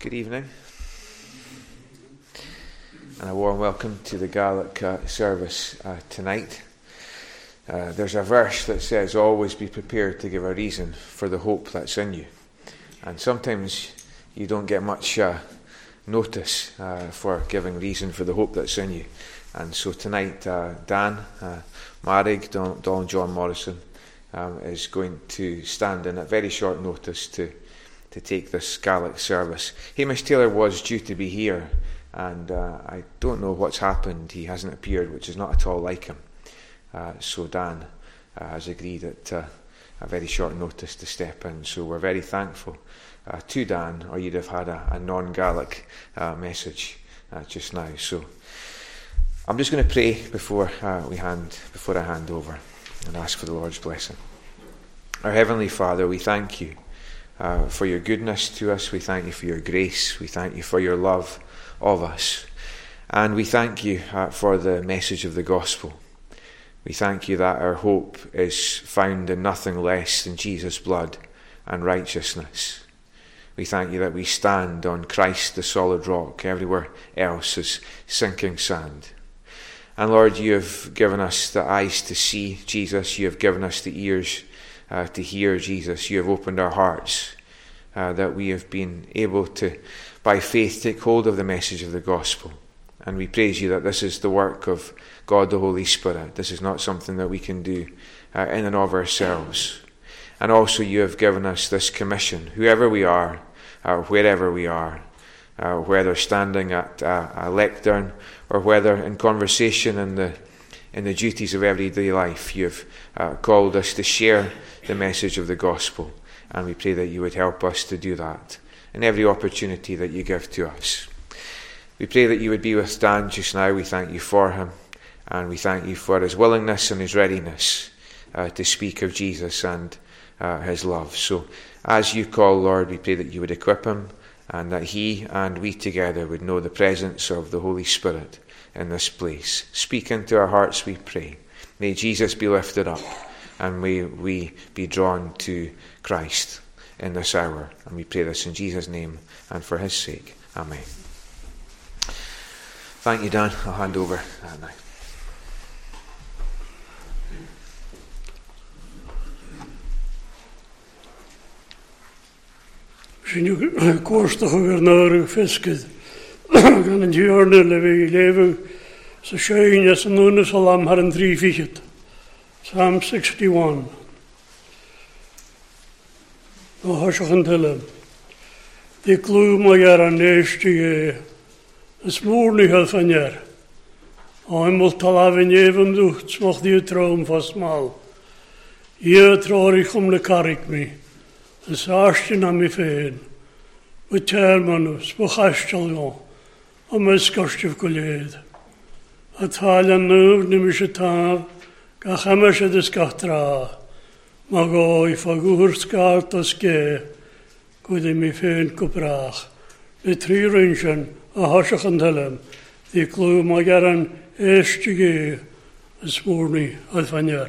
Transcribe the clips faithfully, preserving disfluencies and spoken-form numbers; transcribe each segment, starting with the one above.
Good evening, and a warm welcome to the Gaelic uh, service uh, tonight. Uh, there's a verse that says, always be prepared to give a reason for the hope that's in you. And sometimes you don't get much uh, notice uh, for giving reason for the hope that's in you. And so tonight, uh, Dan uh, Marrig, Don, Don John Morrison, um, is going to stand in at very short notice to to take this Gaelic service. Hamish Taylor was due to be here, and uh, I don't know what's happened. He hasn't appeared, which is not at all like him. Uh, so Dan uh, has agreed at uh, a very short notice to step in. So we're very thankful uh, to Dan, or you'd have had a, a non-Gaelic uh, message uh, just now. So I'm just going to pray before uh, we hand before I hand over and ask for the Lord's blessing. Our Heavenly Father, we thank you Uh, for your goodness to us. We thank you for your grace. We thank you for your love of us. And we thank you uh, for the message of the gospel. We thank you that our hope is found in nothing less than Jesus' blood and righteousness. We thank you that we stand on Christ, the solid rock. Everywhere else is sinking sand. And Lord, you have given us the eyes to see Jesus. You have given us the ears Uh, to hear Jesus. You have opened our hearts uh, that we have been able to, by faith, take hold of the message of the gospel. And we praise you that this is the work of God the Holy Spirit. This is not something that we can do uh, in and of ourselves. And also you have given us this commission, whoever we are, uh, wherever we are, uh, whether standing at uh, a lectern or whether in conversation in the in the duties of everyday life, you've uh, called us to share the message of the gospel, and we pray that you would help us to do that in every opportunity that you give to us. We pray that you would be with Dan just now. We thank you for him, and we thank you for his willingness and his readiness uh, to speak of Jesus and uh, his love. So as you call, Lord, we pray that you would equip him, and that he and we together would know the presence of the Holy Spirit in this place. Speak into our hearts, we pray. May Jesus be lifted up, and may we be drawn to Christ in this hour. And we pray this in Jesus' name and for his sake. Amen. Thank you, Dan. I'll hand over uh, now. Sin cuairsteach gur náir fiscid gan an dhearna le bheith léamh sa séine sa núna sa lam har an trí fichiid. Psalm sixty-one. No hasach an tuile. Dí glú mai ar an éiste é, is múrni hel fanjar. Aimol talafin évam dúcht smach dí traum fas mal. Ie tróri chum le carig mi, is áistin am i féin. Bu termanus, bu chastal go, am is gostif go léad. A tal an nuv nimis a tav, ga chamas a dis gatra, ma go I fagur skart as ge, gud I mi féin go brach. Le tri rinchen a hasach an tellem, di glú ma gar an éiste ge, is múrni al fanjar.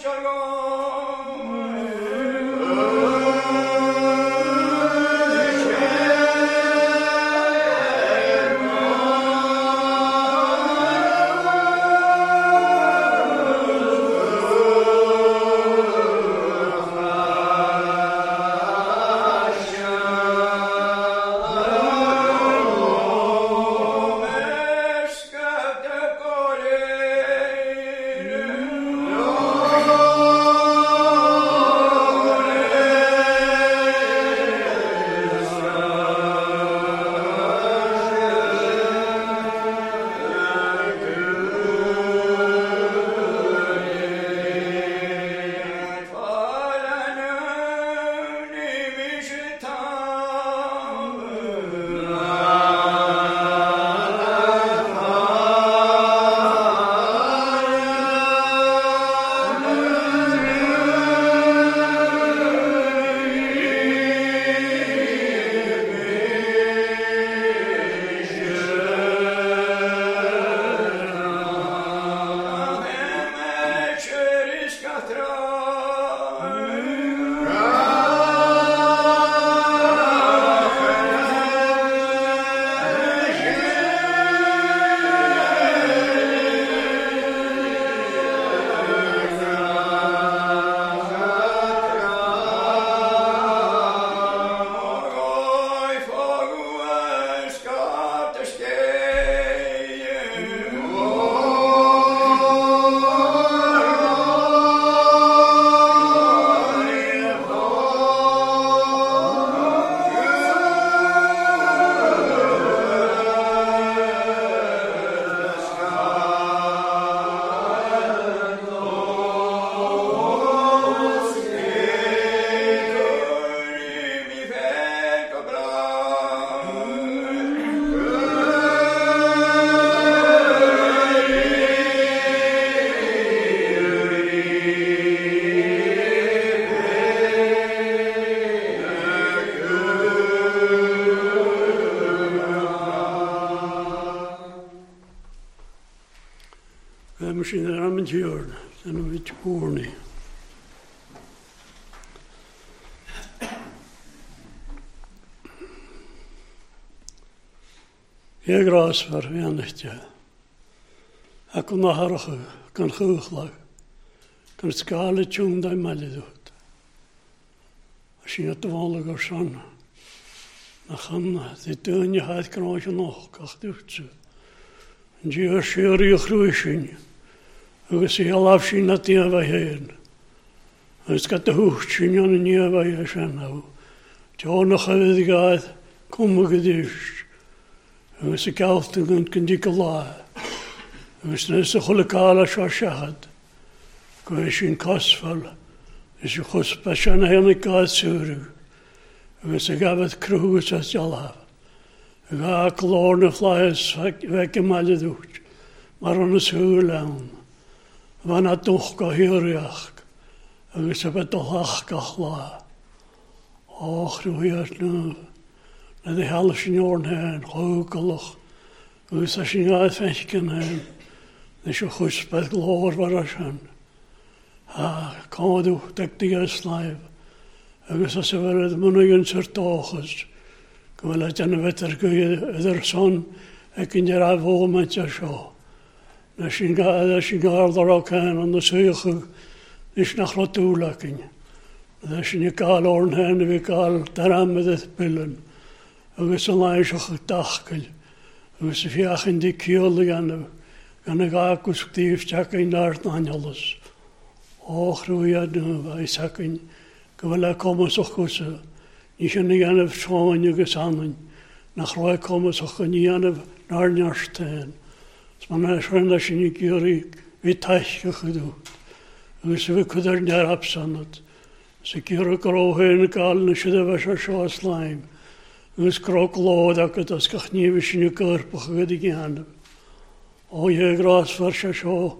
Misschien er aan het jaar, en een beetje boeren. Je gras var wenigtje. Ik kon naar haar kan geuglag. Kan skale tjong daar maar doet. Als je het wanneer gaat zijn, dan gaan de tuin je had kan je nog kach doet ze. En je scheer je groeien. En ze heel afzien dat die wij heen. En het gaat de hoogtje en niet wij zijn nou. Jo nog het gaat, kom we gedicht. En ze kauft en kan die kala. En ze is de gelukale schashad. Kun je in kastval. Is je goed passion heen kaas zuren. En ze gaf het kroes als je al. En ga klorne vlees weg in alle doet. Maar aan het huilen. Van het toch geheerlijk. En ze hebben toch achtergelaten. Och, du hört nu. När det hela senioren här, rökelig. Och så senioren fänken här. Det är så skjutspat glor bara sen. Ja, kom du, duktiga sliv. Och så så var det många sortages. Kom väl att jag vet att det är sån. Jag kan göra vad man inte så. När senioren, senioren där och kan, och det söker. Det är snart något olaken. Det er ikke alle årene her, vi kaller der med det billen. Og hvis han er så getakkel, og hvis vi er in die kjøle igjen, kan jeg akkurat stivt in der angelus. Och, du er nu, jeg sakken, kan vel komme så kusse. Ikke en igjen forsvann jeg gesannen. Nach roi komme så kan igjen naar njersten. Så man er sånn at jeg ikke gjør vi teiske gedut. Og hvis vi kunne der absannet, så kjører gråhøyne galene, så det var så så slime. Hvis gråklåd, akkurat det skal knive sin kør på høyde igjen. Og jeg gras var så så,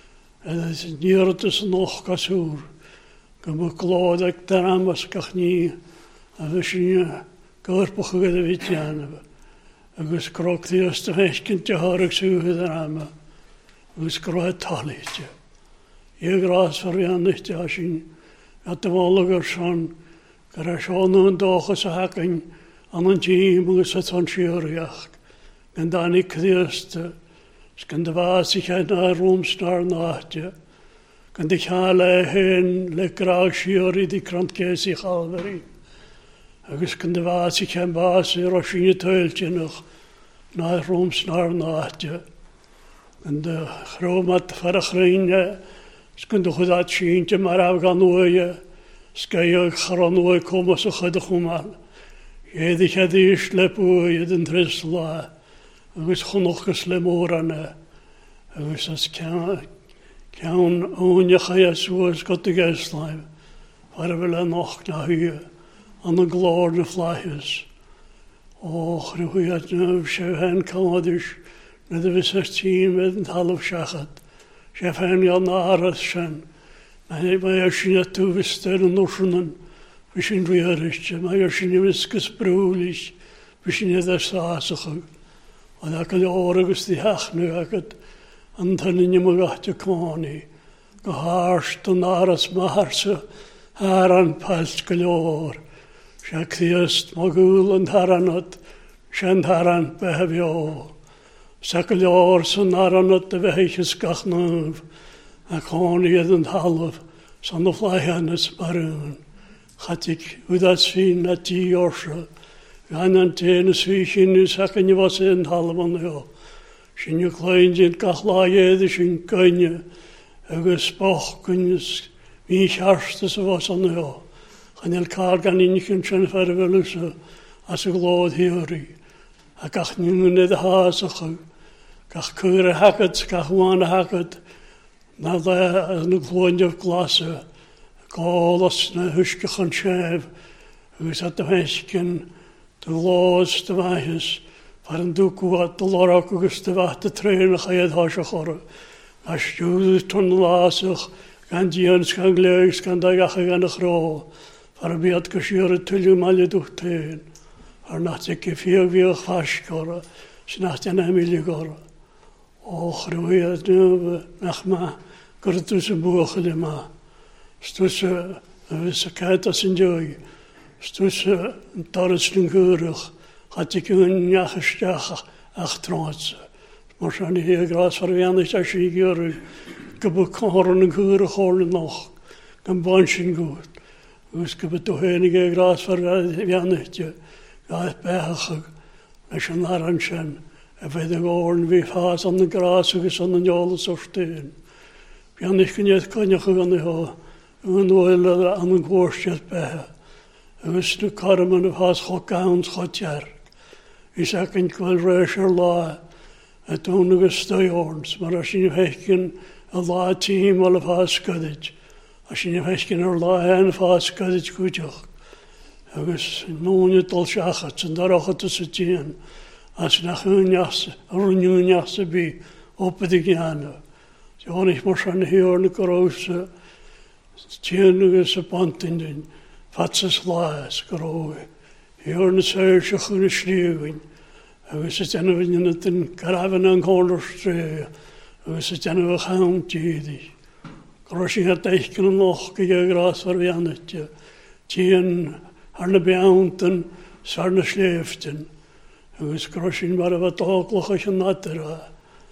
det gjør så nok kasur. Kan man klåd, at det rammer skal knive, og sin kør på høyde igjen. Og hvis gråk det første vekken til høyre suge det rammer. Hvis gråt taler ikke. Je gras voor je niet te zien. Dat de walliger zijn. Gara schon und doch es hacken an een team is het van schierjacht. En dan ik eerst kan de waasigheid naar rooms naar nachtje. Kan de hale heen lekker schier die krantje zich alweer. Agus kan de waasigheid baas rosje teiltje nog naar rooms naar nachtje. En de groot vergrijnen. Kan de goed uitzien maar afgaan nooie. Skye charanoi komen zo goed gemal. Je die had die slepen je den tresla. Agus genoeg geslemoren. Agus as kan kan onje ga zo Gott de geestlijf. Waar we nog naar hier aan de glorie flyers. Och, hoe je het nou zijn kan dus met de zestien met een half schachat. Chef hen ja naar zijn. Maar maar als je het toewist en notionen, misschien weer is je, maar als je niet wiskus broeilig, misschien je dat saasig. En dan kan je oorlogs die hacht nu het, en dan in je mag je kwani, gehaarst en aras maarse, haar aan palskaloor, schaktiest magul en haranot, schend haran behevjo, sakaloor son haranot de weetjes kachnuv. En gewoon hier een half, zonder vlijhandes baroon. Gaat ik hoe dat zien naar die jorse. Gaan aan tennis wie je nu zeggen je was in het half van jou. Zijn je klein in kachlaaien, dus in kunje. En gesproken kunjes, wie ik harste ze was aan jou. Gaan elkaar gaan in je zijn verwillen als ik lood hier. Ik kach nu niet de hazige. Kach keuren hacket, kach wane hacket. Na da nu gloonje klasse, kolas na huske gaan schrijven. We zat de hesken, de loos de wijs, waar een doek wat de lorakus de wacht te trainen ga je het hasje horen. Als je ton lasig, kan die eens gaan leus, kan daar ja gaan de gro. Waar we het gescheuren tulje mal je doet heen. Waar nacht ik veel weer vast horen, s'nacht een emilie horen. Och, hoe je het nu nach ma. Kort tussen bogen maar, tussen een wijsheid als een joy, tussen een torrensling geurig, had ik een jachtstag achternaast. Maar zo niet heel graag verwendigd als je geurig, ik heb een koren een geurig horen nog, een bandje goed. Dus ik heb het toch enige graag verwendigd, ja het bijgelijk, met je narantje, en bij de oren wie vaas aan de graas, aan de jolen zo steen. Ja, ik kan niet kan je gewoon hebben. En we aan een goortje bij. En we stuk karmen of haast gekauwd schotjaar. Ik zeg ik wel reischer la. Het toen nog een stuiorns. Maar als je niet heken een la team of haast skuddet. Als je niet heken een la en haast skuddet goed ook. En we noemen het al schachet. En daar ook het tussen tien. Als je naar een jasse, een jasse bij. Op de giane. Ja, ik moest aan de heerlijke kroose, tjenige pantingen, vatses laas, groe. Heerlijke zeusje groene schreeuwen. En we zitten in het een karavan aan Golderstree. En we zitten in gaan tjedig. Kroosje had echt nog gegraas verwendetje. Tjen, harne beamten, sarne schleeften. En we kroosje maar wat ooglijke nattera.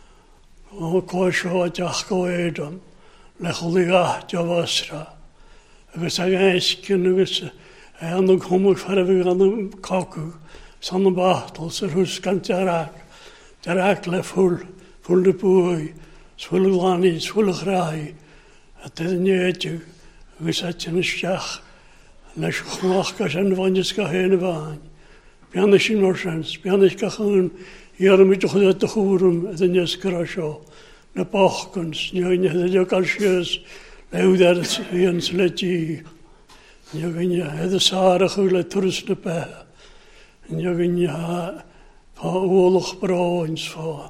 O koisho jachko edam, lecholiga javasra. We zeggen esken, we en dan kom ik verder aan de kaku, zonder bachtel, ze ruskant jarak, jarak le vol, vol de boei, zwolle lani, zwolle graai. Het is een jeetje, we zetten een schach, les chlachkas en wanneer ska heen waan. Bianisch in orsens, bianisch ka gaan. Hier moet je goed te horen, het is een krasje. De pachkens, je hebt je kalsjes, leeuw daar het eens letje. Je hebt de zarige letters bij. En je hebt van oorlogbrouwens, van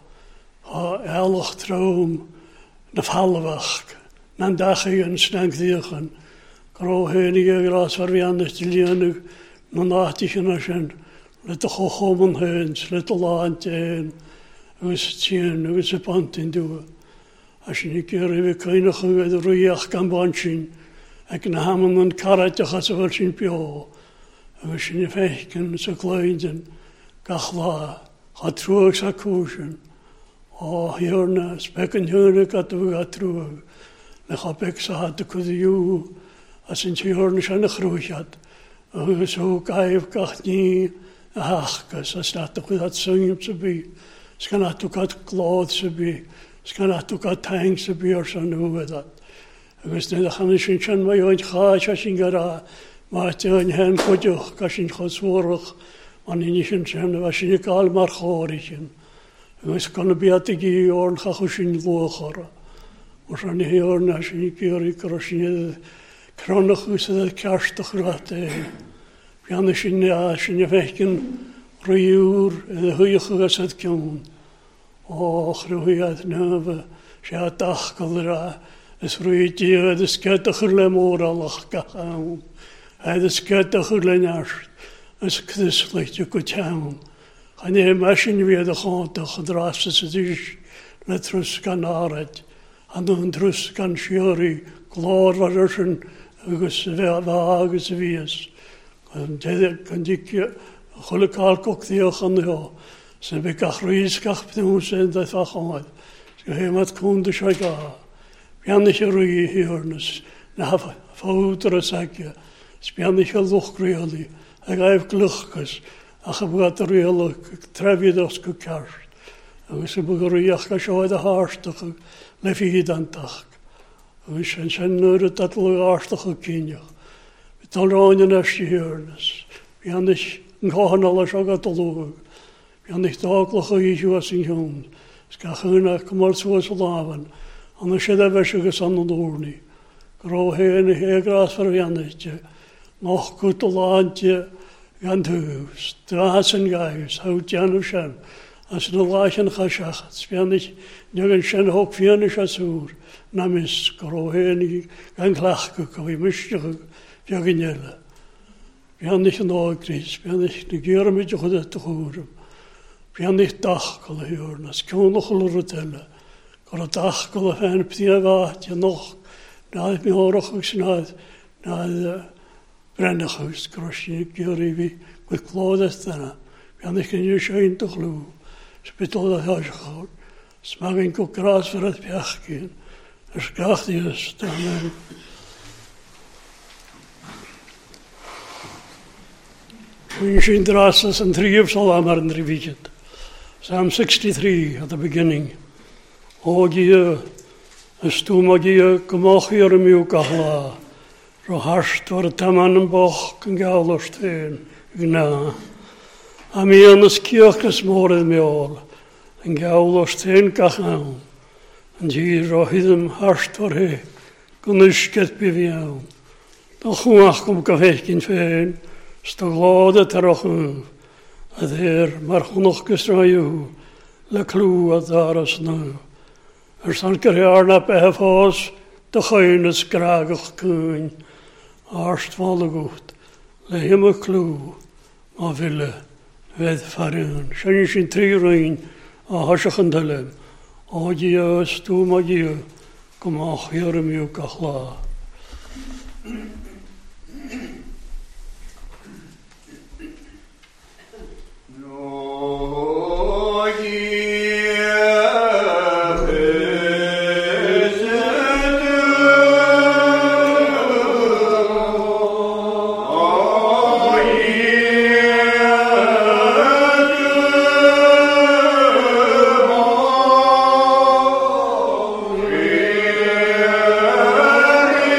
elk droom, de valweg. Dan dacht je een snel dieren. Grauw henige gras verwendig te leren, dan dacht je een let de gochommen heen, let de laantje heen. We zitten, we zitten pant in doen. As je een keer weer kunnen gaan, de roeig kan bandje. Ik nam een karretje als we zijn pio. En we zijn vijken, zo klein zijn. Gachla, gaat terug zijn kozen. Oh, hierna, spekken hierna, gaat we gaat terug. Dan ga ik zeggen, dat ik jou, als een hierna zijn groeit had. En zo ga ik echt niet, ach, als dat toch dat zingen te bij. Ska na tu kat klod se bi, ska na tu kat tang se bi or san hoe dat. Agus ne chan sin chan mai oin chaach a sin gara, ma te oin hen kodjoch, ka sin chosworach, man in sin chan, wa sin ikal mar chorichen. Agus kan a biate gi orn chachu sin lochara. Or san hi orn a sin ikiri kar sin kronach us a kerstach rate. Bian sin a sin a fechken, Rwy'r hwych o gysad ciwn. O, chrwyad nefy, si a dach gyda, ys rwy diwedd ysgydach yr le môr alach gachawn. Haid ysgydach yr le nasht, ys cydysgleit yw gwtawn. Chan e masin fi edd y chantach y dras ys ydych le trws gan arad. Han o'n trws gan siori, glor var ysyn, agos fe agos fies. Gan dicio, Chwle cael gogddiwch yn ddeo. Sy'n bydd gach rhys gach bydden sy'n dweud fach ond. Sy'n hymad cwnd ysio i gael. Bian eich rwy i hyrnys. Na ffawd ar y sagia. Bian eich lwch greoli. A gaif glwchgys. A chybwad ar reol trefyd os gwy carst. Agus sy'n bwg rwy ach gael sioed a harstach le ffyd antach. Agus sy'n sy'n nŵr y dadl o harstach o cynioch. Bydd o'n rhaid yn ysdi hyrnys. Bian eich Yn cohan ala siog at olwg. Bian eich daglach o eisiau as yn hiwn. Sgach yna cymol swas o lafan. An y sydd efes ag ys anod orni. Gro hen i he gras far fian eich. Noch gwt o lantje gan tŵs. Dras yn gaes. Hawt jan o sian. As yn y lach yn chasiach. Bian eich nag yn sian hog fian eich asŵr. Na mis. Gro hen i gan clach gwyc. A fi mysdiach fiag yn yla. Bian eich yn ogris, bian eich na gyr am eich chwyd eich chwrwm. Bian eich dachgol y hwyr, nas cwnwch o'r rwydela. Gor o dachgol y ffen pdi a fath, ia noch, naedd mi horach ag sy'n naedd, naedd brennach ag sgrosyn gyr i fi, gwyth glod eith dyna. Bian eich yn yw'r sy'n dy chlw, sbydol y hysgol. Smag yn gw gras fyr eith biachgyn, ysgach di ys, amen. We seen drasas and three of Salamar and revision. Psalm sixty-three at the beginning. O Gia, as tu magia, gomach hier miu gahla. Ro harst war taman en boch kan gaulostein. Gna. Ami an as kiochas mored me all. En gaulostein gachaun. En hier ro hidem harst war he. Gunusket biviaun. Dan chwach kom gafechkin fein. Staglade terachun, a dheir mar chwnnwch gysraiw, le clw a ddaras nhw. Er san gyrharna behefos, dy chynys gragach cyn, arst falagwt, le hym y clw, ma fyle, fedd ffaryn. Sy'n sy'n tri rhain, a hasach yn dylem, o gia ystw ma gia, gymach i'r miw gachla. Yeah.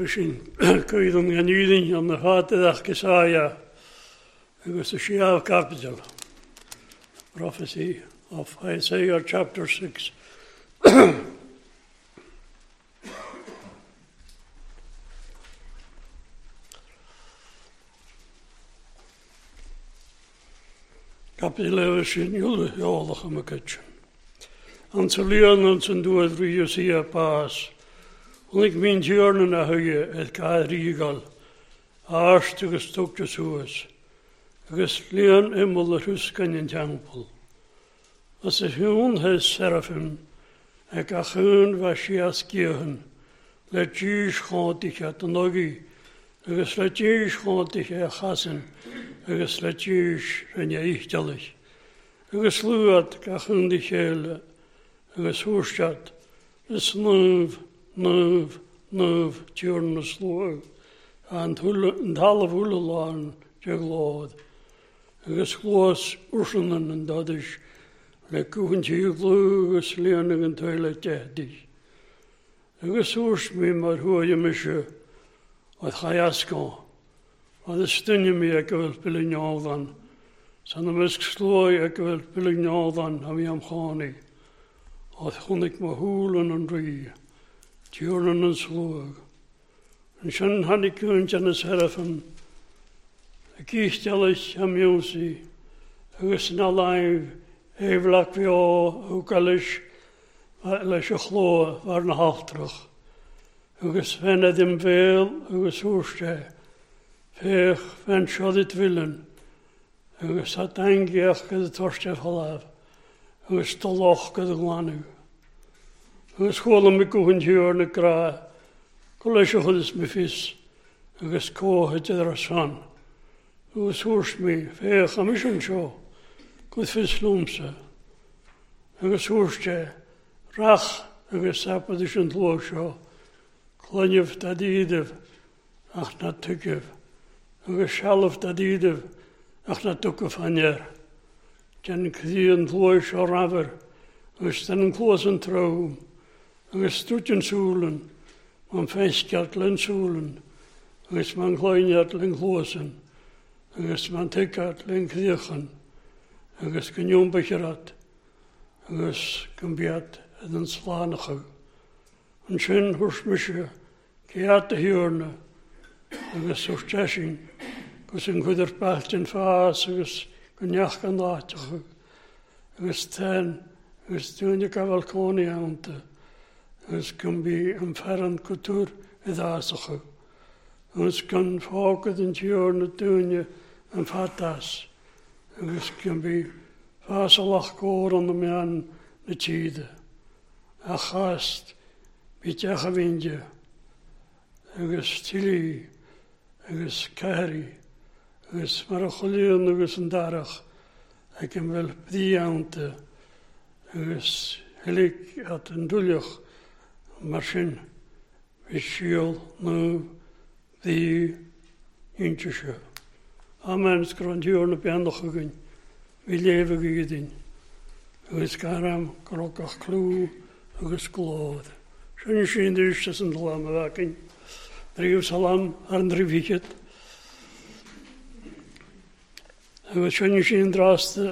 sin coedwn gan ydyn yn y ffatydd ach gysaia agus y siaf capital. Prophecy of Isaiah chapter six. Capital eleven sin jullie jolach am y kitchen. An sy lian an sy'n dweud rhywio si a pas. Ond ik min tjörn na hygge et gael rigal. Arst agus tugja suas. Agus lian ymol yr hwsgan yn tempel. As y hwn hes seraphim. Ac a chyn fa si as gyrhyn. Le jys chontig at yn ogi. Agus le jys chontig a chasyn. Agus le jys rhan ia eichdalig. Agus lwad ga chyn di chele. Agus hwrstad. Ys nyf, nyf, nyf tjörn y slwag. A'n talaf hwle lan jaglod. Agus glwas wrsynan yn dadys. Le cwyn ti glw agus lianig yn teile tehdig. Agus wrst mi mar hwy am isio. Oedd chai asgo. Oedd ystynnu mi ag yfel bilig noldan. San am ysg slwy ag yfel bilig noldan am i am chani. Oedd chwnig ma hwlen yn rhi. Tjörn yn slwag. Yn sy'n hannig cwyn jan y seraphim. Ac eich am iwsi. Agus na laif. Eiflach fi o hw galis leis y chlo war na haltrach. Agus fen edym fel, agus hwrste. Fech fen siodit vilen. Agus at angiach gyda torstef halaf. Agus toloch gyda glanu. Agus chwolym mi gwyn hiwr na gra. Gwleis o chydys mi ffys. Agus cohed ydy'r asan. Agus hwrst mi, fech am isyn sio. Gwyd ffys lwmsa. Agus hwrste, rach agus sapad isyn tlwysio. Clanyf da didef, ach na tygef. Agus sialaf da didef, ach na tugaf anjer. Jan cyddion tlwysio rafer. Agus dan yn clwys yn trawm. Agus stwtyn sŵlen. Ma'n ffeisgiad lyn sŵlen. Agus ma'n cloeniad lyn clwysyn. Agus ma'n tygad lyn cyddiachan. Agus gynion bychyrad, agus gymbiad yn slanach. Yn sy'n hwrs mysio, gead y hiwrna, agus wrstesyn, gus yn gwydr balt yn ffas, agus gyniach gan latach. Agus ten, agus dwi'n y gafal coni awnta, agus gymbi yn fferan cwtwr y ddasach. Agus gan ffogad yn hiwrna dwi'n yn ffadas. Agus gymbi fas a lach gór an y mian na tíde. A chast bitiach a vindja. Agus tili, agus cahri, agus mar a cholion agus an darach. Ac yn fel bdiawnta. Agus helig at yn dwliach mar sy'n fysiol nhw bdi intisio. Amen, sgron diwrn y biandoch ygyn. Vi lewe gydyn. Agus garam, grogach clw, agus glod. Sy'n sy'n dysg yn dlam y fagyn. Drif salam ar yn drifigyd. Agus sy'n sy'n drast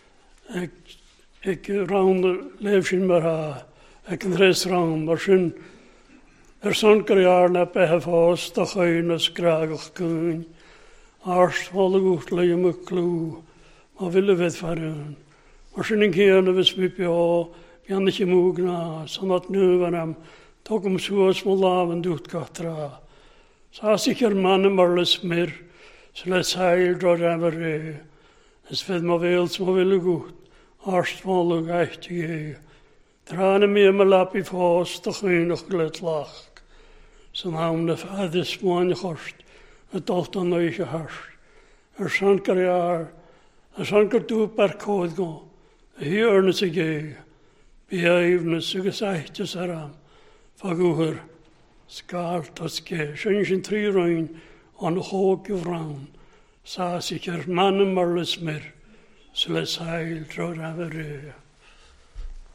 ac rawn lef sy'n mar ha. Ac yn res rawn, mar sy'n er son gariar na behef hos, da chyn as gragach gyn. Arst volle goed leem me klou, maar willen we het varen. Als je een keer naar het spipje, dan is je moe na, zodat nu van hem toch om zoals we laven doet katra. Zo zeker mannen maar les meer, zoals hij door hem er. Het vindt me wel, maar willen goed. Arst volle echt je. Tranen meer me lapje vast, toch geen nog glet lach. Zo naam de vader smaan gorst. Het dacht dan nooit je hart. Er zijn carrière, er zijn kartoe per code gaan. Hier is het ge. Behavens, je gezegd is eram. Vaguher, skaart als ge. Zijn je drie ruin aan de hoge vrouwen. Sa zich er mannen maar les meer. Zoals hij door hebben.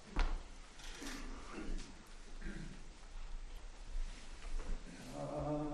Amen.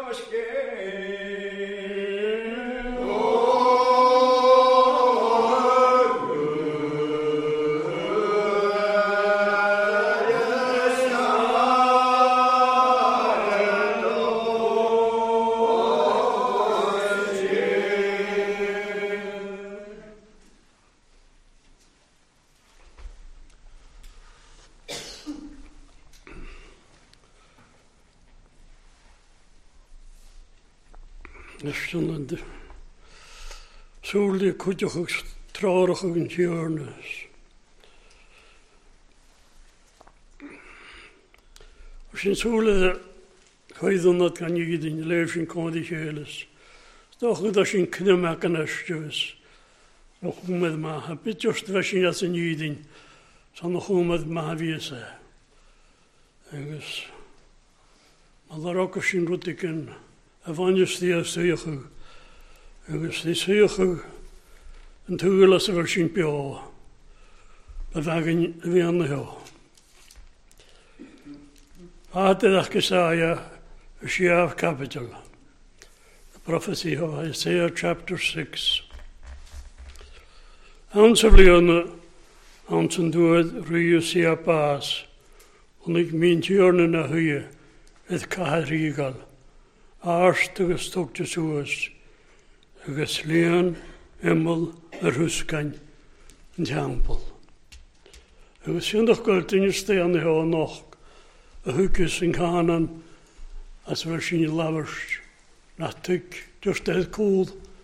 Nestund Súli cúteach trárach an tíornas. Sin súla chuidúnad gan iad in léir sin códi chélas. Stochad a sin cnimeach an estevis. No chúmad maha. Bitjost bheit sin as an iadin. San no chúmad maha vísa. Agus mal arach sin rutikinn a bhainnes tí a suochu. Agus tí suochu an túlas a bhar sin beá. Ba bhegan a bhí anna heo. Áteach Isaiah a Shiaf capital. The prophecy of Isaiah chapter six. Answerlianne ansen doed ruju sia paas. Unig min tjörne na huye et kaharigal. Aarst agus stokte soes. Agus lean emmel er huskan en tempel. Agus syndag gult in je steen heo nog. A hukes in Canaan as ver sin lavers. Natuk just het cool.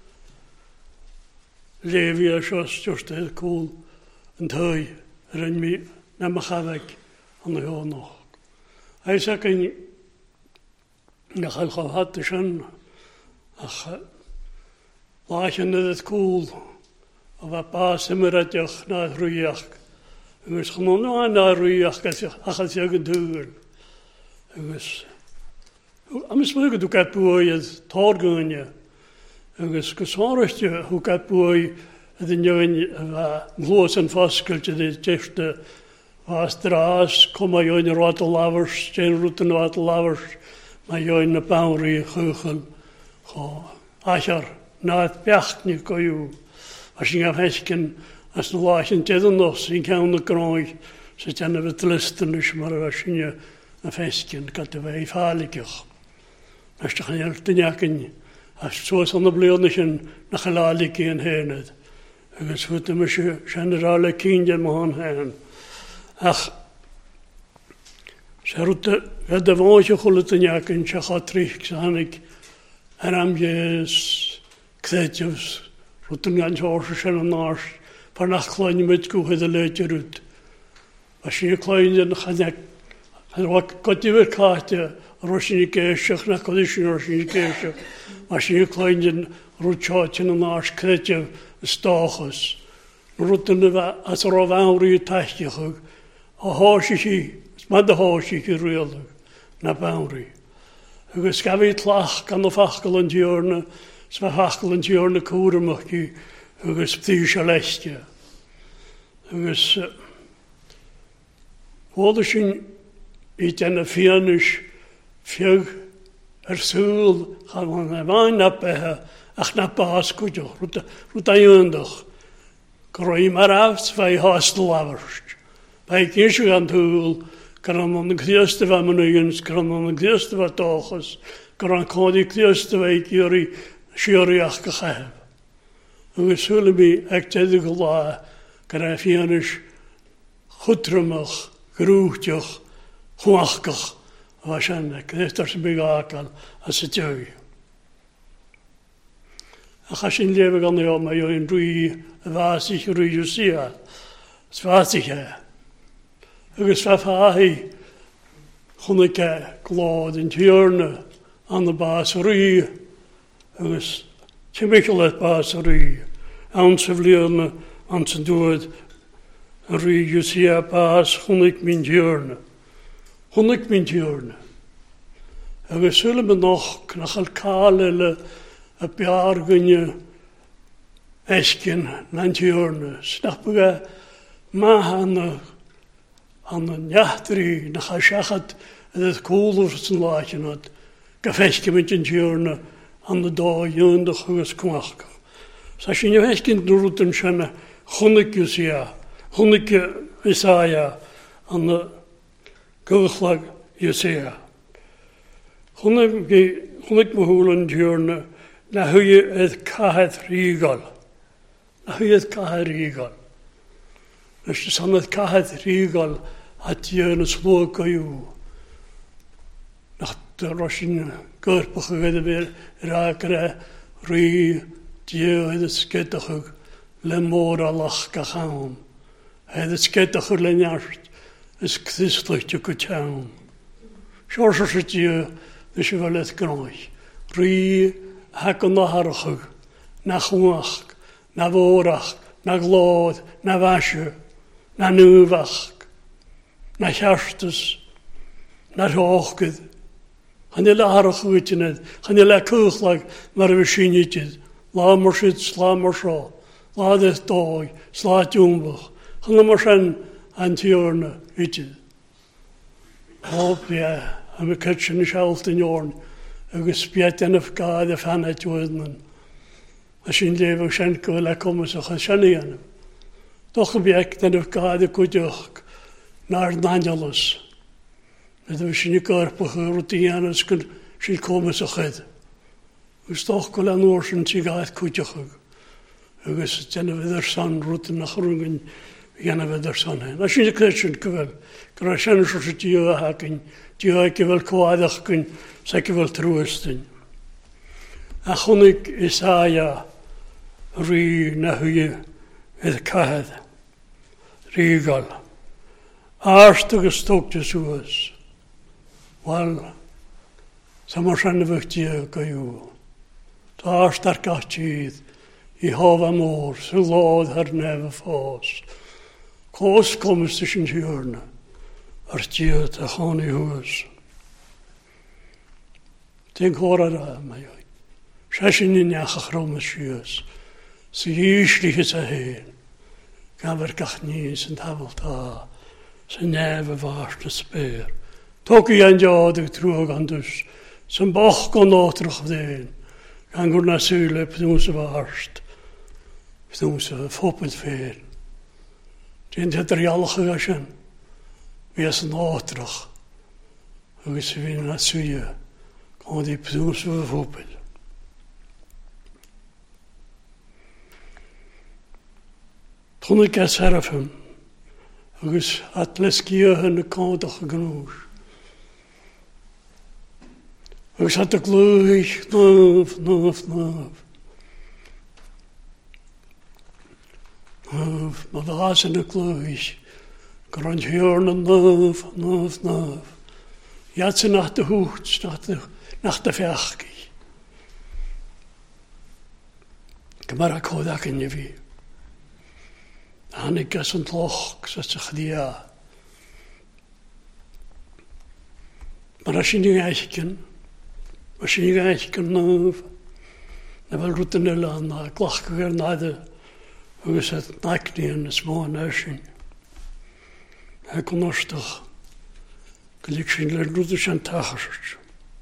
Levi a sjos just het cool. En tøy ren mi na machavek an de heo nog. Hij zei in na khal khahat shan ach lachen het cool. Of a pas emeratjach na ruyach. Agus gewoon nou na ruyach gas ach as je gedoen. Agus Amis mwygad o gat bwyd torgwynio. Agus gyswarystio o gat bwyd ydyn yw'n mhlwys yn ffosgol ydyn jyst fas dras, cwma yw'n rwad o lafers, jen rwyd yn rwad o lafers, mae yw'n y bawri chwchel. Achar, naad biacht ni go yw. As sy'n gaf hesgyn, as na lach yn dedyn nos, sy'n cawn y groeg, sy'n jan y fydd listyn ys mar a sy'n y fesgyn, gad y fe i ffaligioch. As ydych chi'n eltyn iacyn, as soes an y blion ys yn na chalalig i'n hened. Agus hwyd yma sy'n yr ala cyndiad ma'n hen. Ach, sy'n rwyd y fawr sy'n chwlyd yn iacyn, sy'n chatrich, sy'n hannig, yn amges, cthedjus, rwyd yn gan sors sy'n yn ars, par nach chlaen ymwyd gwchyd y leid i rwyd. A sy'n chlaen yn chaneg, yn rwyd godifyr cathia, Roshin i geisach na codishin Roshin i geisach. Ma sy'n chlaen yn rwyd siotyn yn ars credif y stochus. Rwyd yn yfa as yr o fawr i taithioch ag. A hosi chi, smad a hosi chi rwylwg na fawr i. Agus gafi tlach gan o ffachgal yn diorna, sma ffachgal yn diorna cwrymach chi, agus pthys a lestia. Agus, fod sy'n i den y fianus, Fiag er súl gaan we naar wijn nappen, ach na baas kujo, ruta ruta yondag. Groi maar af, twee hostel averst. Bij kiesje aan tool, kan aan de kreeste van menuens, kan aan de kreeste van toches, kan aan kodi kreeste van kiri, shiri ach gegeven. We zullen bij ek tedig la, kan aan fianisch, goedrumig, groetjig, huachkig. Waarschijnlijk, dat is toch een begakel als het jou. En als je in leven kan doen, maar je in roei, was ik roei je zie, het was ik hè. Ik is van hij, kon ik klaar in tjerne aan de baas roei. Ik is chemical het baas roei. Aan ze vliegen, aan ze dood, roei je zie baas, kon ik mijn tjerne. Honderd min tjörne. En we zullen me nog knachel kalele a bjargunje esken nan tjörne. Snappen we ma han an een jachtri nach a schachat en het koolers lachen had. gefechtje met een tjurne aan de dag jondig huis kwak. Sa sin je heskin druten schöne Chonike ja, Chonike Isaiah aan de Gulchlag Jesaja. Chonike Chonik mohulen tjurne na huje het kahet rigal. Na huje het kahet rigal. Dus de san het kahet rigal had je een slokaju. Nach de Russian körpige gede weer rakere ri die het skettig lemora lach gaan. Het skettig lenjast is christelijk te kutjaam. Sjors het je dus je wel het krooi. Ri hakken na harchig, na chwach, na vorach, na glod, na wasje, na nuwach, na chastus, na hoogkid. Gaan je la harchig weten het, gaan je la kuchlag, maar we zien niet het. La maar zit, sla maar zo, la dit dooi, sla het jongbach. Gaan we maar zijn aan het jorne, weet je. Hoop ja, en we kutsen niet zelf in jorne. Agus spiat en of gad of han het worden. Als je in leven schenken wil ik komen zo gaan schenken. Toch object en of gad de kudjoch naar Angelus. Met we zien korpige routines kun zien komen zo goed. Dus toch kon aan oorsen sigaret kudjoch. Agus het en we der san routen naar rungen. Gaan we der san heen. Als je de kutsen kwel. Kan je zo zit je haken. Die ik wel kwaad kun. Zeg wel troosten. En Chonik Isaiah ri na huje het kahet. Rigal. Aarste gestokte zoals. Wel, samar zijn we je kayu. Daar sterk achtjiet. I hava moor, zo laat haar neve vast. Koos komst tussen hjørne. Artje te gaan i huis. Denk hoor er mij. Schashin in ja gegrome schuurs. Ze jischliche ze heen. Gaan we kach niet en havelt ha. Ze neve was de speer. Toki en ja de troeg aan dus. Zijn bach kon nodig deen. Gaan we naar Zule, toen ze warst. Toen ze foppend veer. Den het er alle gewassen. Wie is nodig. Hoe is weer naar Zule. Kan die toen ze foppend. Toen ik het serven. Dus het leskie hun kant genoeg. Dus had ik leuk, nuf, nuf, nuf. Nuf, maar daar is een leuk. Grand hjørne, nuf, nuf, nuf. Je had ze naar de hoed, naar de, naar de verkie. Maar ik hoor dat in je wie. En ik is een loch, zoals ze gedaan. Maar als je niet eigen, als je niet eigen nuf, dan wil je niet aan de klach weer naar de, hoe is het, naknie en de smaak neusje. Hij kon ons toch, gelijk zijn leerdoeters en tagers.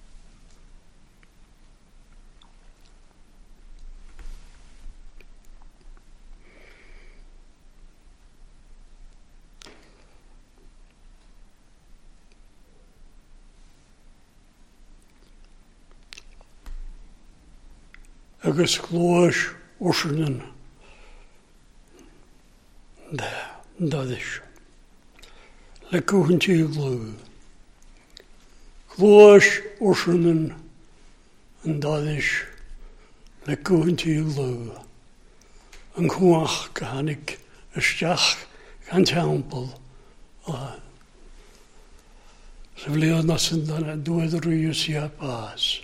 Agus glóis orsenen. Da, dat is. Le koentje glói. Glóis orsenen. En dat is. Le koentje glói. En kwach kan ik een stach gaan tempel. Ze willen dat ze dan door de ruïs ja pas.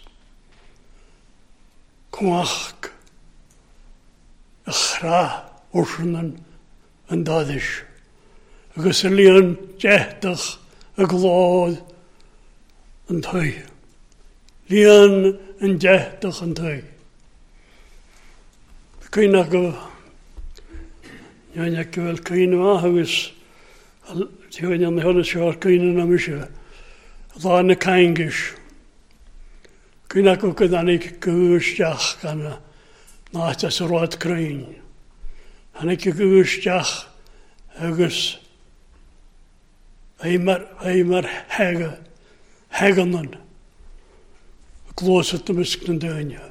Kwach, een gra, orsenen, en dat is. Een gelien, jechtig, een gloed, en tui. Lien, en jechtig, en tui. Kun je nog, ja, ik wil kun je nog huis, die gaan je aan de hele jaar kun je nog misje. Dat is een kangisch. Gyna go gyda'n eich gwystiach gan naeth as roed crying. Han eich gwystiach agos eimar, eimar hega, heganan. Glosat ym ysg yn dynia.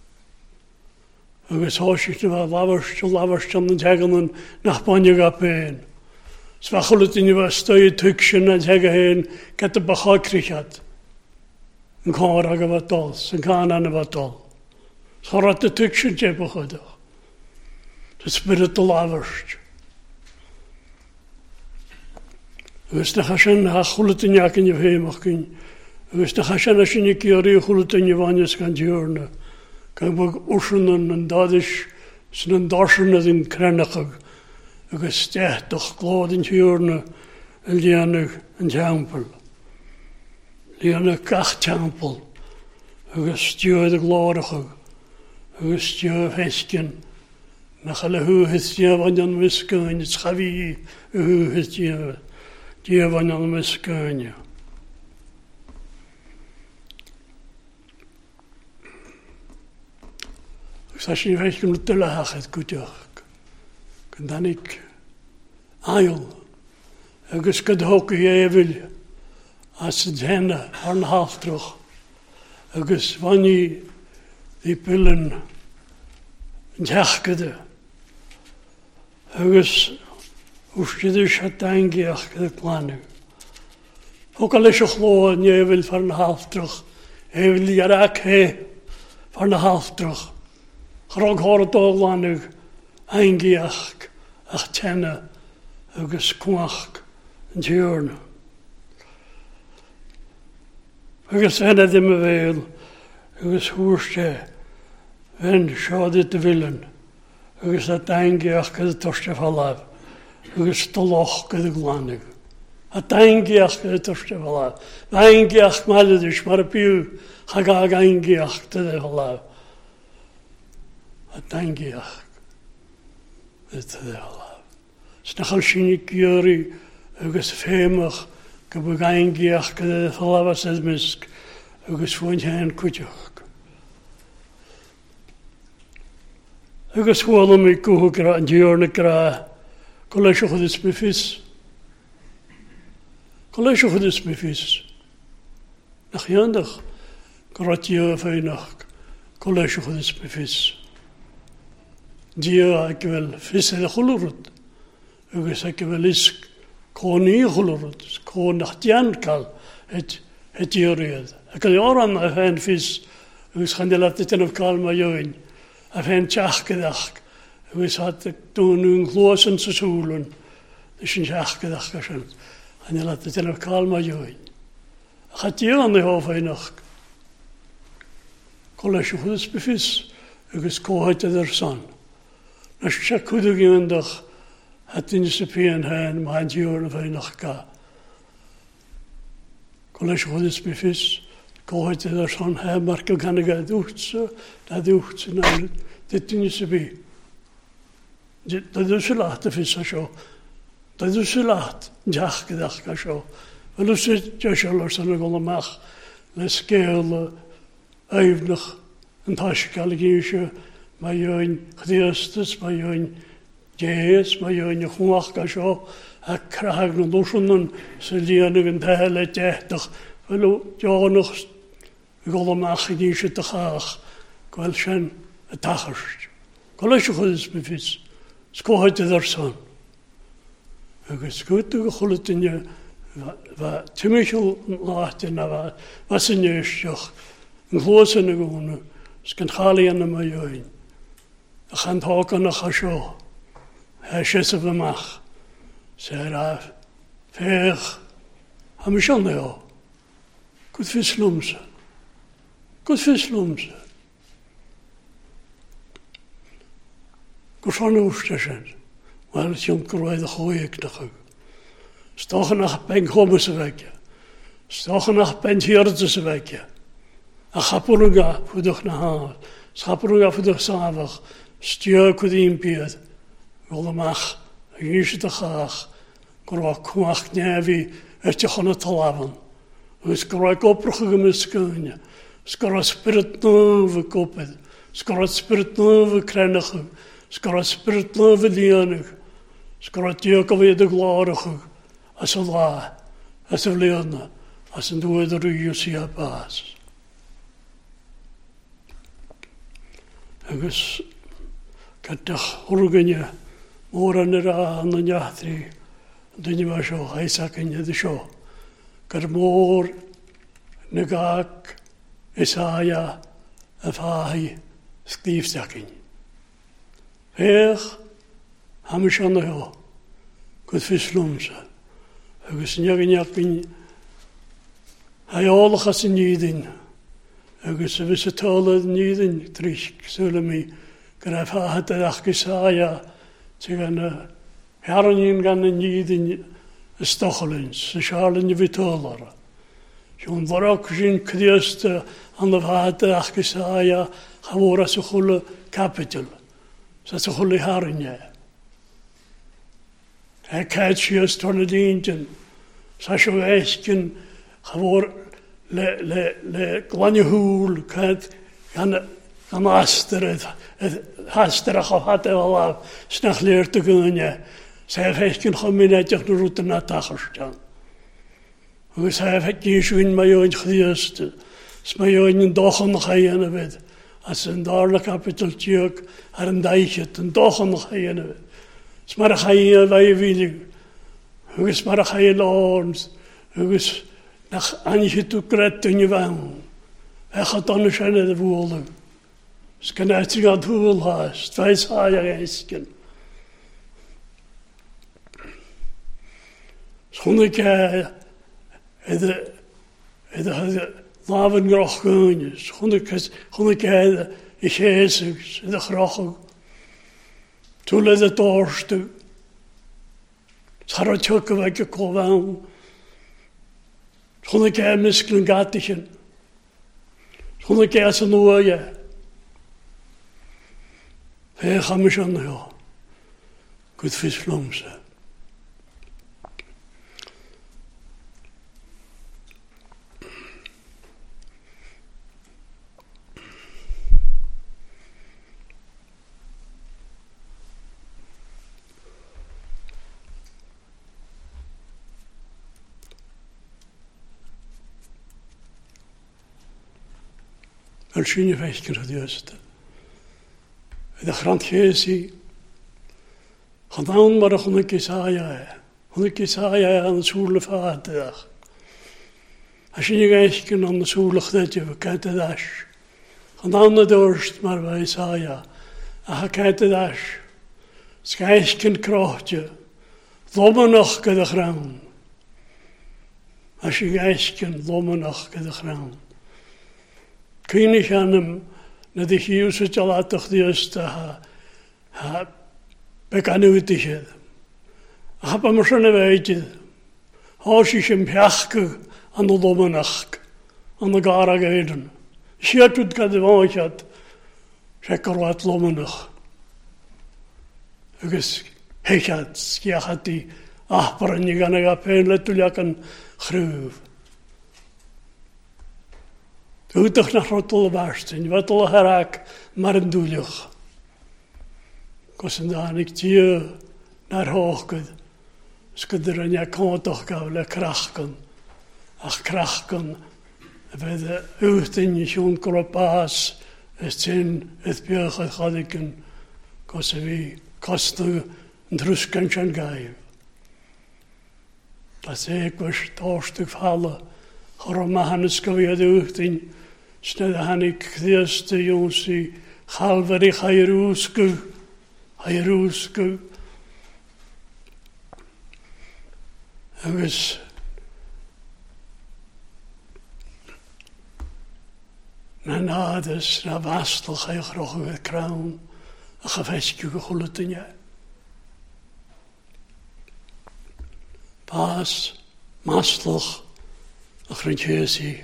Agos hosig na lafarst, lafarst am yn heganan nach banyag a pen. Sfachol ydyn ni fa stoi tygsyn yn hega hen gada bachagrichad. Yn cor ag efo dol, sy'n can an efo dol. Sgorad y tygsyn jebwch ydych. The spirit of laverst. Agos na chashan ha chwlyd yn iac yn yw heimach gyn. Agos na chashan asyn i gyri chwlyd yn yw anys gan diwrna. Gan bod wrsion yn dadys sy'n yn darsin yn crenachag. Agos stehdach glod yn diwrna yn lianag yn tempel. Lianag gach tempel. Agos diwyd y glorachag. Agos diwyd hesgyn. Na chael y hwhyd diaf an yn mysgyn. Ysgafi y hwhyd diaf. Diaf an yn mysgyn. Agos asyn i hesgyn y dylachad gwydioch. Gyndanig ail. Agos gydhog i efil. As yn hena ar yn halfdroch. Agos fanni i bilyn yn teachgyda. Agos wrstyd eisiau dangiach gyda plannu. Hwgal eisiau chlo yn efil ar yn halfdroch. Efil i ar ac he ar yn halfdroch. Chrog hor o doglannig angiach ach tena agos cwach yn tiwrna. Agos hynna ddim y fel, agos hwrste, fe'n siod y dyfilyn, agos a dangiach gyda torstaf halaf, agos doloch gyda glanig. A dangiach gyda torstaf halaf. Dangiach maledys, mar y byw, chag ag angiach gyda halaf. A dangiach gyda halaf. Snachal sy'n i gyri, agos ffemach, Gybwg aingiach gyda ffalafas edmysg, agos fwy'n hen cwydioch. Agos fwy'n mi gwhw gra, yn diwrn y gra, goleisiwch ydys mi ffys. Goleisiwch ydys mi ffys. Nach iandach, gratio ffeinach, goleisiwch ydys mi ffys. Dio ag fel ffys edrych chwlwrwyd, agos ag fel isg, Côn i chwlwrwyd, côn nach dian cael et diwriad. Ac oedd oran a fen ffys, agos chan dilat ydyn nhw'n cael ma yw'n, a fen tiach gydach, agos had dwi'n nhw'n glwys yn sŵlwn, ddys yn tiach gydach gysyn, chan dilat ydyn nhw'n cael ma yw'n. A chad diwan ei hoff einach, goleis yw chwydys byffys, agos cohaid ydy'r son. Nes siak cwydwg i fyndach, Had in de pien hen, maar het jaar of een nog ga. College goed is bevis. Kocht er zo'n hem, maar ik kan ik doet zo, dat doet ze nou. Dit in je bij. Dat is laat de vis zo. Dat is laat. Ja, gedacht ik zo. En dus zit je zo los aan de gollemach. Les skeel, evenig, een tasje kalligje, maar je een gediestes, maar je een Jees, mae yw'n chwach ga sio, a crag na lwysyn yn sy'n lianig yn dal e dehdach, fel o dianach, y gol amach i nisio dachach, gwel sy'n y dachast. Gol eisiau chwydys mi ffys, sgohaid ydy'r son. Ac ysgwyd yw chwlyd yn yw, fa tymichol lahtyn a fa sy'n ystioch, yn chlwys yn y gwnnw, sgan chali yn yma yw'n, a chan tog yn ach a sio. Hesjes of amach, zei af, veeg, ham ik al neo. Goed vislumse, goed vislumse. Goed van oosteren, maar het jong krooi de goeie knag. Stochen nach ben komen ze wegje, stochen nach ben hierde ze wegje. A chapuruga voor de nahaal, chapuruga voor de savag, stuur kudien pied. Gollemach, a gysio dachach, gorwa cwach nefi, ydych yn y talafan. Ys gorwa gobrwch ag ymysgyn, Sgor spirit nove koped. Sgor spirit nove krennig. Sgor spirit nove lianig. Sgor diog of the glorig. As a la. As a leona. As in the weather you see a pass. Agus gadach hurganya. More an era an the yathri. Dyn ma sio, Isaac yn ydy sio. Gyr môr, nygag, Isaia, y fai, sglifsacyn. Fech, ham y sian o hio, gwyd ffislwmsa. Agus nyag yn iacyn, hai olach as yn nidyn. Agus y fys y tolad nidyn, trisg, sŵl mi, gyda ffahad ydach Isaia, sy'n gan y Herren gan yn nidyn y stocholins, y siarlyn y fitolar. Siwn ddarog sy'n cydiost an y fahad ydach Isaia, chawr as y chwle capital, sa sy chwle Herren e. E caid sias torna dynten, sa sio eisgyn, chawr le, le, le glanya hŵl, caid gan gan aster, aster ach o hade o laf, snach leir dy gynne. Sef eisgyn chymyn edrych na rwyd yna dachostan. Agus sef eisgyn sŵn mae o'n chdiast. Mae o'n yn dochan chai yna fyd. As yn darla capital tiog ar yn daichet yn dochan chai yna fyd. Mae'r chai yna fai filig. Agus mae'r chai yna orns. Agus nach anhyd o gred yn i fawn. Ech a don y sian edrych fwolwg. Sgan etig ad hwyl has. Dweis hai ag eisgyn. Schoen ik edhe edhe laven groch gönjes. Schoen ik schoen ik edhe ik hesig edhe groch. Toen edhe torste. Sarah tjokke wat je kovan. Schoen ik edhe misklen gattichen. Schoen ik edhe zijn oje. Hij gaat me schon ja. Goed visflomse. Al shinje feisken had juist. De grant Jezus. Gedaan maar een goede Isaia. Goede Isaia aan de zoele vader. Als je niet feisken aan de zoele gedetje, we kijken dat. Gedaan de dorst maar bij Isaia. Ach, kijken dat. Schijsken krachtje. Lomme nog de graan. Als je feisken, lomme nog de graan. König aan hem, na de Jezus al had toch de eerste ha, ha, bekanutige. Heb hem schon een beetje, als ik hem pechke aan de domenach, aan de gara geheden. Schiet het kan de woord, zeker wat lomenach. Dus hij had, schia had die ahperen niet gaan gaan letterlijk een groef. Doe toch nog wat alle barsten, wat alle harak, maar een doelig. Kosten daar niet die naar hoogkut. Skudder en je kan toch gaan krachten. Ach krachten. Bij de uiten zo'n kropaas, het zijn het beugen gadiken. Kosten wie kosten een drusken zijn geven. Dat ik was toorstuk vallen. Waarom han ska vi de uiten? Sned han ik de jonsi halveri hayrusku hayrusku. Agus na nades na vastel ga groch met kroon a gefesku gehulletnya. Pas mastel a Francesi.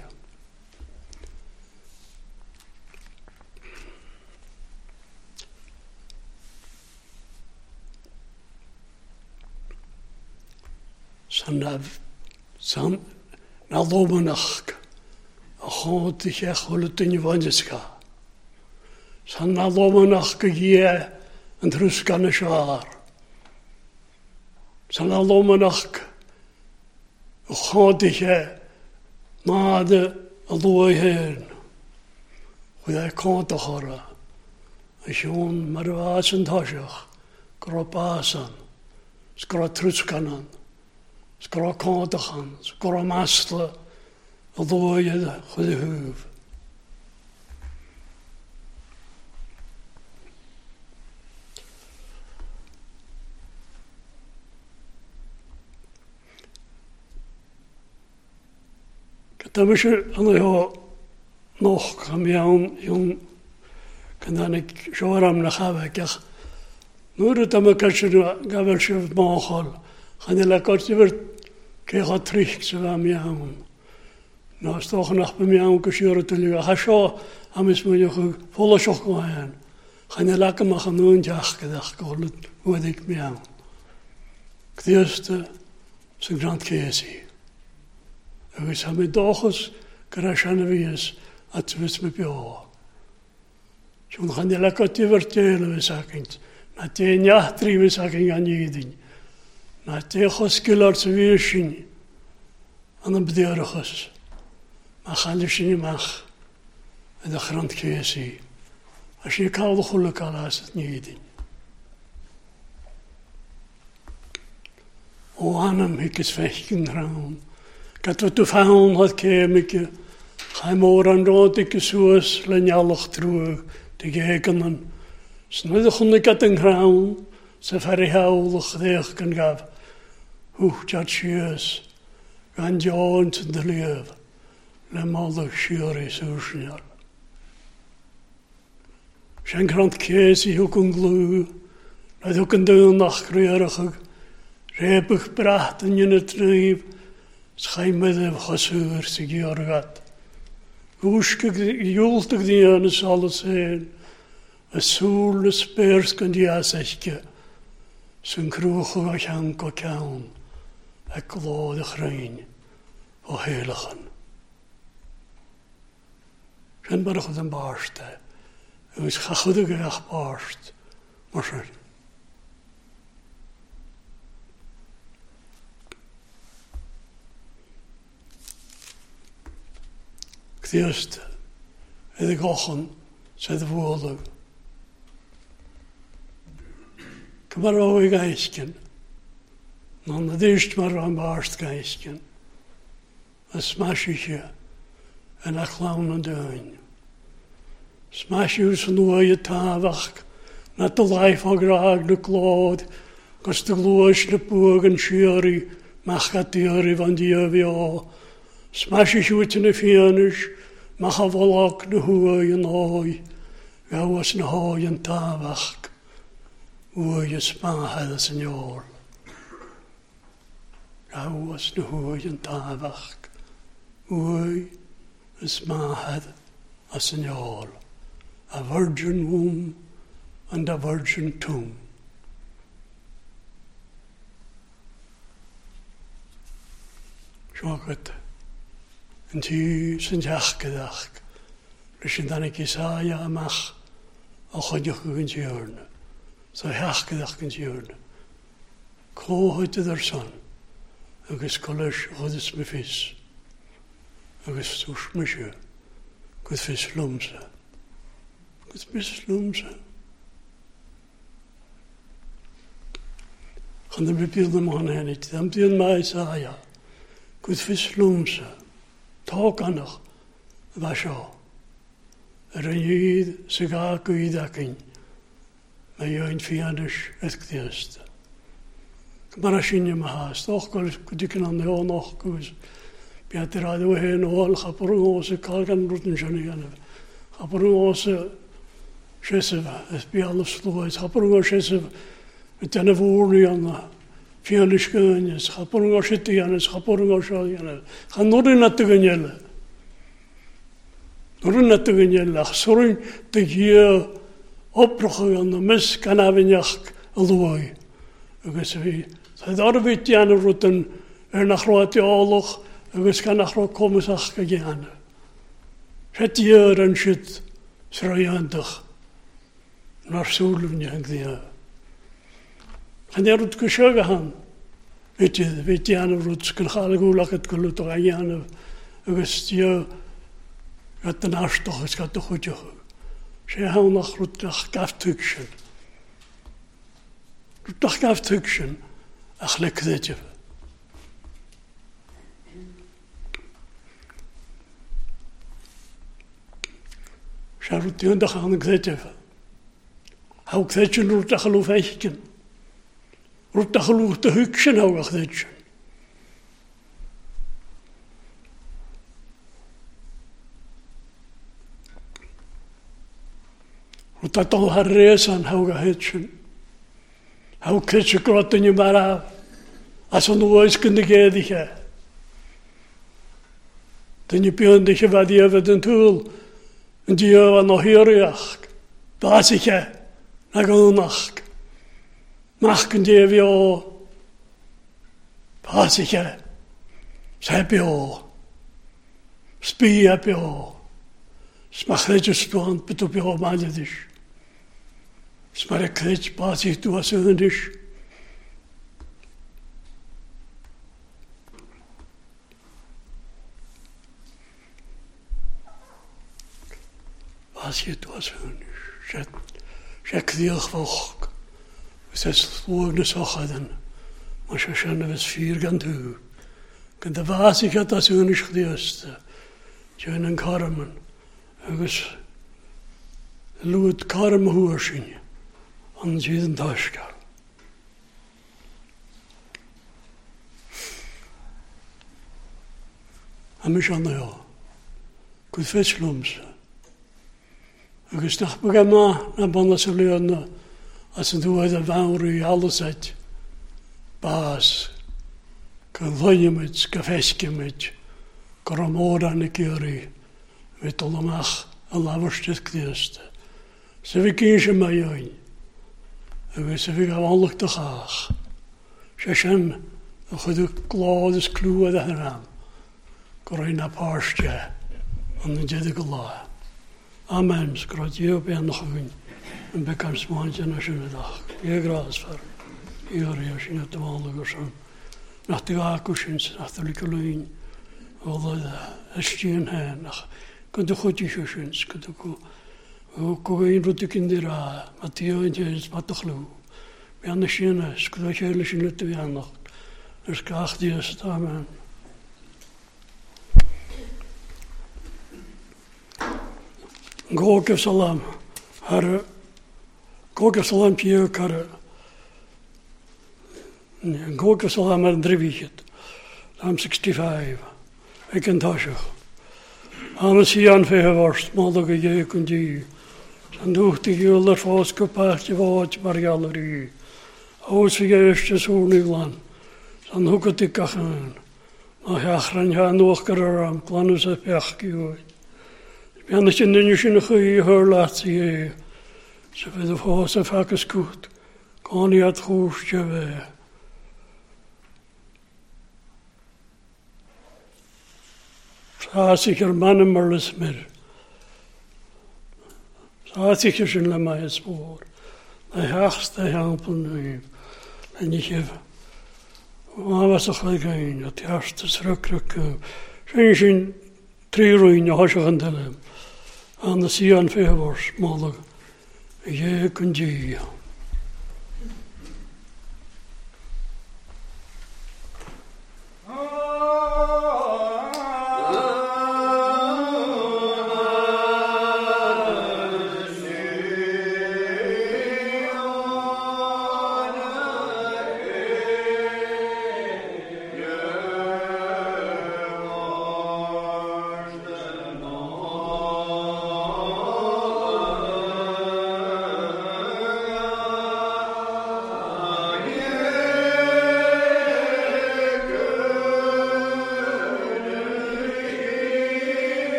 San na san na lomenach a chod ich ech hwle dyn i fwynysga. San na lomanach gygie yn trwsgan y siar. San na lomanach a chod ich e nade a lwy hyn. Chwydd e cod o chora. A siwn mar fas yn tosiach. Gro basan. Sgro trwsganan. Sgro codachan. Sgro masla. A lwy e chwydd y hwf. Gyda mi eisiau yn ei o noch am iawn yw'n gyndanig siwr am na chafeg ach nŵr ydym y gysyn gafel sydd mochol chan ila gos i fyr ceich o trich sydd am iawn na stoch yn achbym iawn gysiwr y dylig a hasio am ysmwyd i'ch ffôl o sioch gwaen chan ila gymach am nhw'n diach gyda'ch golwyd wedig iawn gddiasta sy'n grant cesi agus am i dochus gyda sian y fies at fys mi bio. Siwn chan i lagod i fyrtiel y fys agint. Na te niahtri fys agint gan iddyn. Na te chosgil ar sy fysyn. An yn byddiarachos. Ma chalisyn i mach. Ydych chrant cesi. A sy'n cael o chwle cael as at niddyn. O anam hygys fechgyn rhawn. Gad fod y ffawn oedd cemig. Chai môr an rod i gyswys le nialach drwy dy gegan yn. Snwyddwch yn y gad yng nghrawn, sef ar ei hawlwch ddeich gan gaf. Hwch jad sias, gan dion yn dyliaf, le moddwch siar i sŵsniar. Sian grant ces i hwg yn glw, roedd hwg yn dyn ach greuarach ag, rebych bracht yn yn y tref, schaimedd choswr sy'n giorgat. Gwysgig iwltig dian y solas hyn, y sŵl y spers gan di asechge, sy'n crwch o chanc o cawn, a glod y chrein o helachan. Sian barach oedd yn barst e, ywys chachwyd y gach barst, mor sy'n. Gdiast, ydw i gochon, sydd y fwolwg. Cymar o i gaisgyn. Non y ddysg mar o'n barst gaisgyn. A smash i chi yn achlawn yn dyn. Smash i'w sy'n wy y tafach na dy laif o graag na glod gos dy glwys na bwg yn siori mach a diori fan diafi o. Smash i'w wyt yn y ffianys mach a volog na hwy yn oi gawas na hoi yn tafach wy y smahad y syniol. Gawas na hwy yn tafach wy y smahad y syniol. A virgin womb and a virgin tomb. Siogad, yn ti sy'n diach gydach, rys yn dan i gisaya amach o chodioch yn diwrn, so hiach gydach yn diwrn. Clóhaid ydy'r son, agos colys chodys my fys, agos tŵs mysio, gwyd fys lwmsa. Gwyd fys lwmsa. Chan ddim bydd ym hon hynny, ddim bydd maes aia. Gwyd fys lwmsa. Tog anach, fa sio. Yr ein hyd sy'n gael gwyd ac ein. Mae yw'n ffianus ydgdiast. Mae'r asyn yma has. Doch gwyd i'n anna o'n och gwyd. Biad yr adw hen ôl, chapur yn os y cael gan rwtyn sian i ganaf. Chapur yn os y siesef, ys bial y slwyd. Chapur yn os siesef, y dyna fwr i anna. Fianus gynnes, chapur yn os ydy gannes, chapur yn os ydy gannes. Chan nwrin at y gynnela. Nwrin at y gynnela. Chswrin dy gio obrach o ganna, mis gan afiniach y lwy. Agos fi, saedd orbyd i anna rwtyn er nach roed i olwch, agos gan nach roed comisach ga gianna. Zet hier en shit, schrijndig. Naar zolen je hangt die. En er wordt geschreven. Weet je, weet je aan de roet, kan gaan goelig het geluid toch aan je aan. Wist je, het de naast toch, het gaat toch goed je. Ze gaan nog roet nog kaftukschen. Roet nog kaftukschen. Ach, lekker dit je. Ze roet je dag aan dit je. Hou dit je roet de geloof eigen. Roet de geloof de hukschen hou ik dit je. Roet dat al haar reis aan hou ik dit je. Hou ik dit je groot in je maar af. Als een ooit kunnen geven. Dan je punt je wat je hebben den tool. En die hebben nog hier recht. Baas ik je. Na gaan nacht. Nacht die we al. Baas ik je. Heb je al. Spie heb je al. Smag het je stond. Bet op je al maar het is. Smag ik het. Baas ik toe als het is. Baas je toe als het is. Ze kreeg volk. Ze sloegen de zachten. Maar ze zijn er vier gaan doen. En de was ik had als hun is geweest. Ze een karmen. En was lood karmen hoorschen. En ze een taschka. En me aan de ja. Goed vetslomse. En ik snap me maar naar banden te leren. Als een doe de wouwer alles uit. Baas. Kan lanje met, kafeske met. Karamora en keer. Met allemaal een laverste kneest. Ze we kiezen mij een. En we ze we gaan te graag. Ze zijn nog de klaudes kloe de raam. Corina paarstje. En de jede gelaat. Amen. Skrat je op en nog een. En bekend smaantje naar zijn dag. Je graas voor. Hier is je te wandelen zo. Nach de akusjes, nach de likkelijn. Wel de stien heen. Nach kunt de goedjes kusjes. Kunt ook ook een route kinderen. Met die oudjes wat toch lo. We aan de stien is. Kunt je hele stien te weer nog. Dus graag die is amen. Gorke salam. Haar Gorke salam pje kar. Gorke salam maar drie weekend. I'm sixty-five. Ik ken tasje. Aan het zien verworst, maar dat je kunt die. Dan doe ik jullie voor schapaartje wat maar galerie. Als je eerst zo nu lang. Dan hoek het ik gaan. Maar ja, gaan ja nog keer plannen ze pech. Ja, dat je nu een goede hoorlaat zie. Ze willen voor ze vaak eens goed. Kan niet het goedje weer. Zou zich er mannen maar eens meer. Zou zich er zijn mij eens voor. De haagste helpen nu. En ik heb. Maar was toch wel geen. Het eerste schrikkelijk. Zijn zijn drie ruïne als je gaan tellen. Aan de zee aan verwars, maar je kunt je.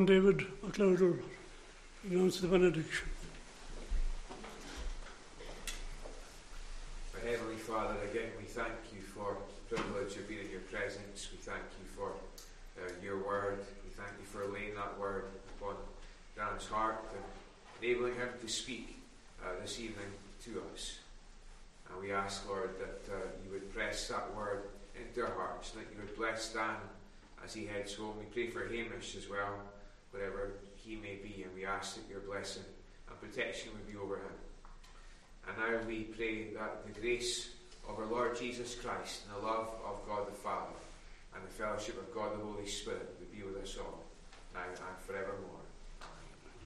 John David McLeod announce the benediction. Our Heavenly Father, again we thank you for the privilege of being in your presence. We thank you for uh, your word. We thank you for laying that word upon Dan's heart and enabling him to speak uh, this evening to us. And we ask, Lord, that uh, you would press that word into our hearts, and that you would bless Dan as he heads home. We pray for Hamish as well, wherever he may be, and we ask that your blessing and protection would be over him. And now we pray that the grace of our Lord Jesus Christ and the love of God the Father and the fellowship of God the Holy Spirit would be with us all, now and forevermore.